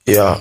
Yeah.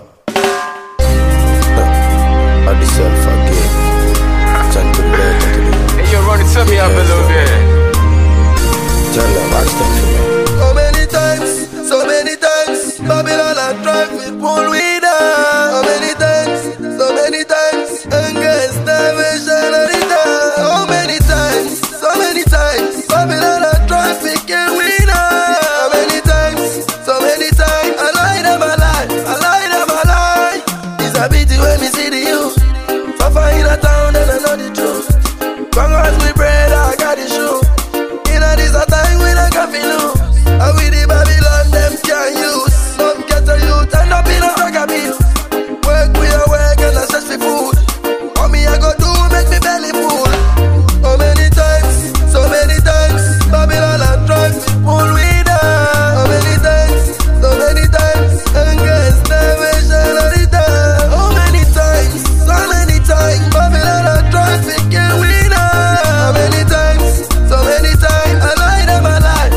I deserve forgive. Turn to the left and to the right. Hey, you run it to me up a little bit. Tell them I stand for me. So many times, Babylon and drive me pull we down. So many times, anger is starvation and it down. So many times, Babylon and drive me kill we down. So many times, I lie them a lie. It's a pity when me see the youth. Fafa in a town and I know the truth. Congrats we bread, I got the shoe. In a this a time when I can't feel lose. I with the Babylon, them can't use. Some get a youth end up in a drug abuse. Work we a work and I search for food. What me I go do make me belly full. So many times, Babylon and drive me pull we down. So many times, anger is starvation and it down. So many times, Babylon and drive me kill we down. So many times, I lie them a lie.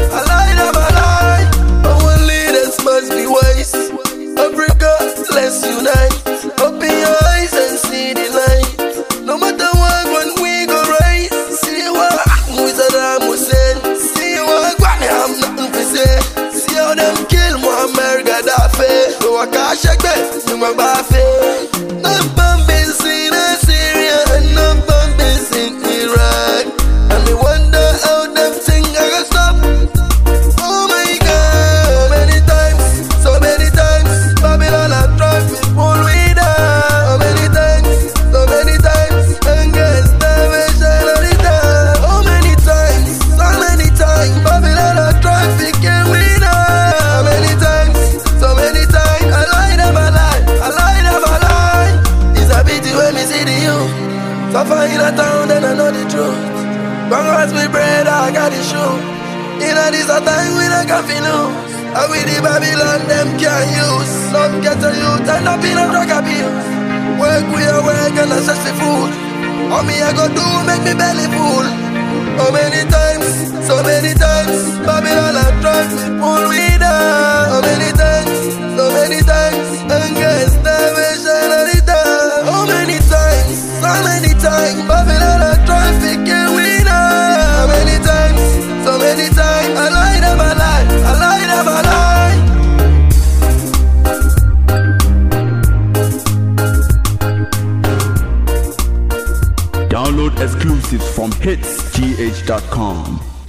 Our leaders must be wise. Africa, let's unite. Open your eyes and see the light. No matter what, when we go rise. See what Saddam Hussein. See what Granny have nothing to say. See how them kill Muammar Gaddafi. So I can't shake me, you my baffy. No bombings in Syria and no bombings in Iraq. And me wonder how them things are gonna stop. Oh my God. So many times, Babylon and drive me pull we down. So many times, anger is starvation and it down. So many times, Babylon and drive me kill we down. So many times, I lie them a lie. It's a pity when me see the youth. Suffer in a town and I know the truth. Congrats we bread, I got the shoe. In a this a time when I can't feel lose. I with the Babylon, them can't use. Some get a youth end up in a drug abuse. Work we a work and I search for food. What me I go do make me belly full. So many times, Babylon and drive me pull we down. So many times, anger is starvation and it down. So many times, Babylon and drive me kill we down. So many times, I lie them a lie. Download exclusives from hitsgh.com.